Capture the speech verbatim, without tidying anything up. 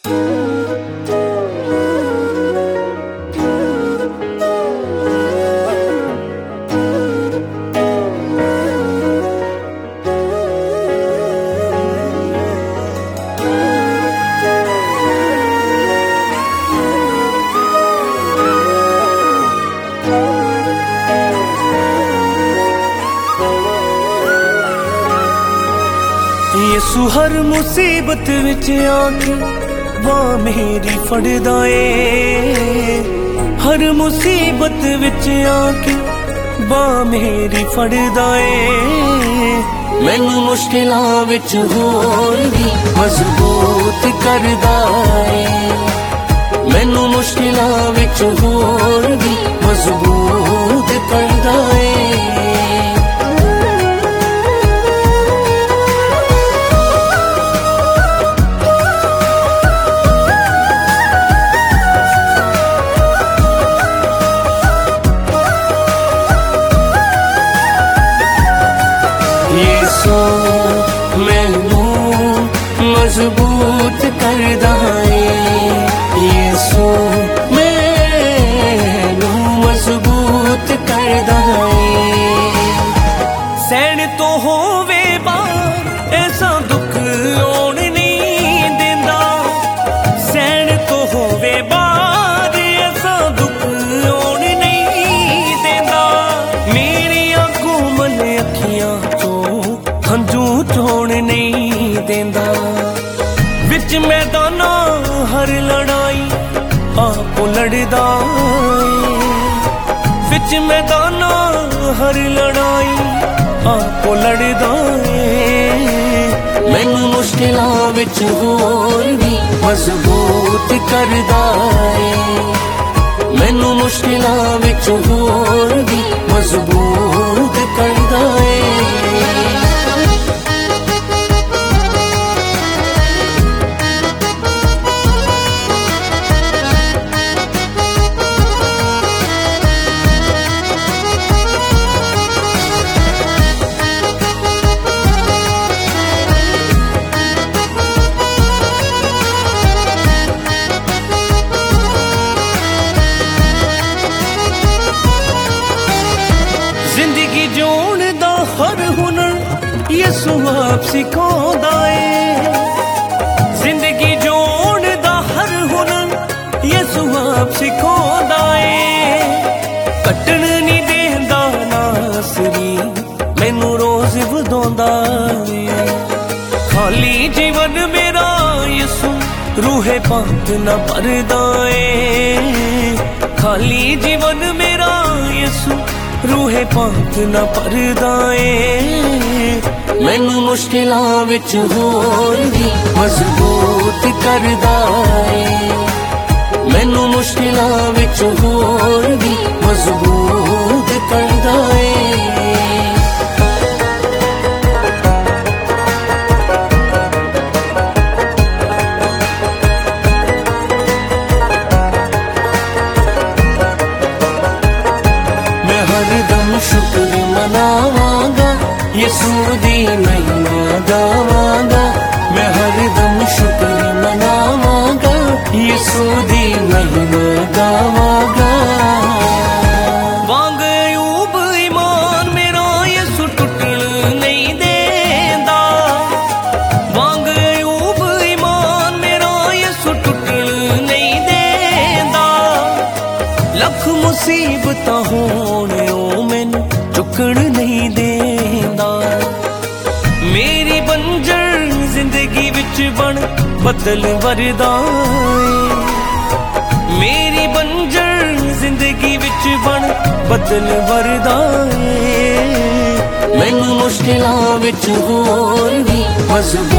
यसू हर मुसीबत विच आके बां मेरी फड़दा ए, हर मुसीबत विच आके बां मेरी फड़दा ए। मैनू मुश्किलां विच होर भी मजबूत करदा ए, मैनू मुश्किलां विच होर भी मजबूत करदा ए। यसू मैनू मजबूत करदा ए, यसू मैनू मजबूत करदा ए। सहन तो होवे बार ऐसा दुख आउण नहीं देंदा, सहन तो होवे बार ऐसा दुख आउण नहीं देंदा। मेरियां कोमल अखियां हंजू चोण नहीं देंदा, विच मैदाना हर लड़ाई आपो लड़दा ए, विच मैदाना हर लड़ाई आपो लड़दा ए। मैनू मुश्किलां विच होर भी मजबूत करदा ए, मैनू मुश्किलां विच होर भी मजबूत करदा ए। जिंदगी जोण दा हर हुनर यसू आप सिखांदा ए, जिंदगी जोण दा हर हुनर यसू आप सिखांदा ए। कटण नहीं देंदा नासरी मैनू रोज वधांदा ए, खाली जीवन मेरा यसू रूहे पाक ना भरदा ए, खाली जीवन मेरा यसू रूहे पाक ना भरदा ए। मैनू मुश्किलां विच होर भी मजबूत करदा ए, मैनू मुश्किलां विच होर भी मजबूत करदा ए। हरदम शुक्र मनावांगा यसू दी महिमा गावांगा, मैं हरदम शुक्र मनावांगा यसू दी महिमा गावांगा। वांग अयूब ईमान मेरा यसू टुटण नहीं देंदा, वांग अयूब ईमान मेरा यसू टुटण नहीं देंदा। लख मुसीबतां होण ओ मैनू झुकण नहीं देंदा, मेरी बंजर जिंदगी विच बन बदल वरदा ए, मेरी बंजर जिंदगी विच बन बदल वरदा ए। मैनू मुश्किलां विच होर भी मजबूत